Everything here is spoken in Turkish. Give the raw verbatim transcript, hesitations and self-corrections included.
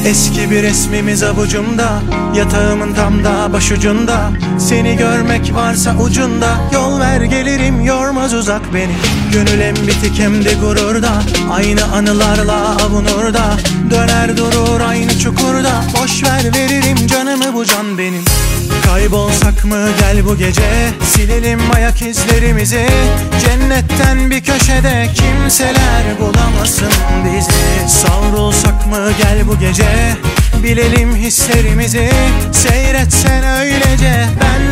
Eski bir resmimiz avucumda, yatağımın tam da başucunda. Seni görmek varsa ucunda, yol ver gelirim, yormaz uzak beni. Gönül hem bitik hem de gururda, aynı anılarla avunur da. Döner durur aynı çukurda, boş ver veririm canımı bu can benim. Kaybolsak mı gel bu gece, silelim ayak izlerimizi. Cennetten bir köşede kimseler bulamasın bizi. Savrulsak mı gel bu gece, bilelim hislerimizi. Seyretsen öylece ben